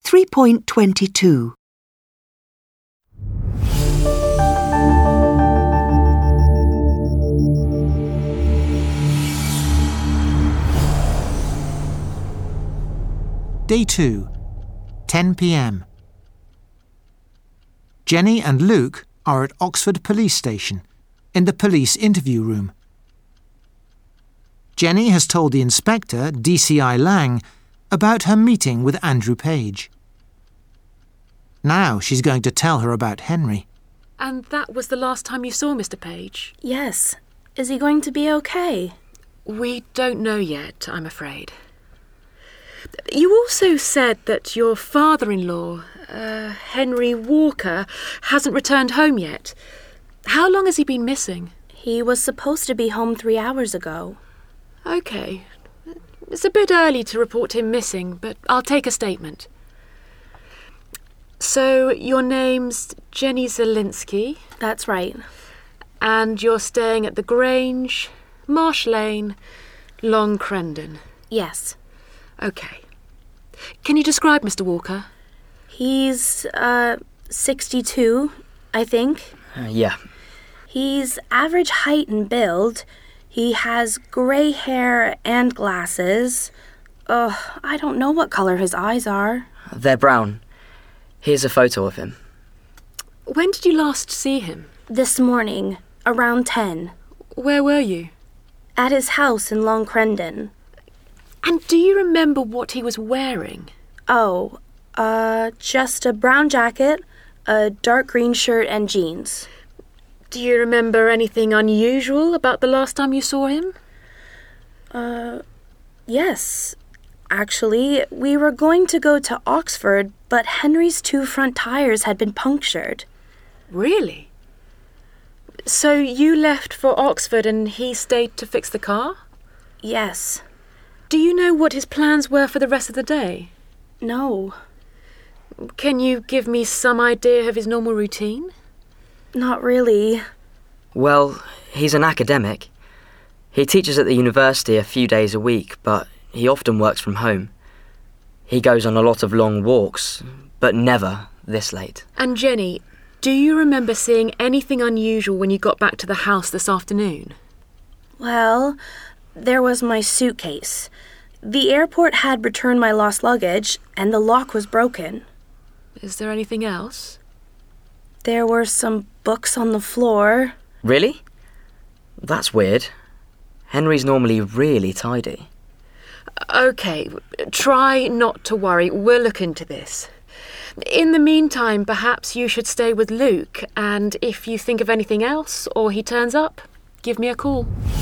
3.22. Day 2, 10 p.m. Jenny and Luke are at Oxford Police Station, in the police interview room. Jenny has told the inspector, DCI Lang, about her meeting with Andrew Page. Now she's going to tell her about Henry. And that was the last time you saw Mr. Page? Yes. Is he going to be okay? We don't know yet, I'm afraid. You also said that your father-in-law, Henry Walker, hasn't returned home yet. How long has he been missing? He was supposed to be home 3 hours ago. OK. It's a bit early to report him missing, but I'll take a statement. So, your name's Jenny Zielinski? That's right. And you're staying at the Grange, Marsh Lane, Long Crendon? Yes. OK. Can you describe Mr. Walker? He's, 62, I think. Yeah. He's average height and build. He has grey hair and glasses. I don't know what colour his eyes are. They're brown. Here's a photo of him. When did you last see him? This morning, around 10. Where were you? At his house in Long Crendon. And do you remember what he was wearing? Oh, just a brown jacket, a dark green shirt and jeans. Do you remember anything unusual about the last time you saw him? Yes. Actually, we were going to go to Oxford, but Henry's 2 front tires had been punctured. Really? So you left for Oxford and he stayed to fix the car? Yes. Do you know what his plans were for the rest of the day? No. Can you give me some idea of his normal routine? Not really. Well, he's an academic. He teaches at the university a few days a week, but he often works from home. He goes on a lot of long walks, but never this late. And Jenny, do you remember seeing anything unusual when you got back to the house this afternoon? Well, there was my suitcase. The airport had returned my lost luggage, and the lock was broken. Is there anything else? There were some books on the floor. Really? That's weird. Henry's normally really tidy. OK, try not to worry. We'll look into this. In the meantime, perhaps you should stay with Luke, and if you think of anything else or he turns up, give me a call.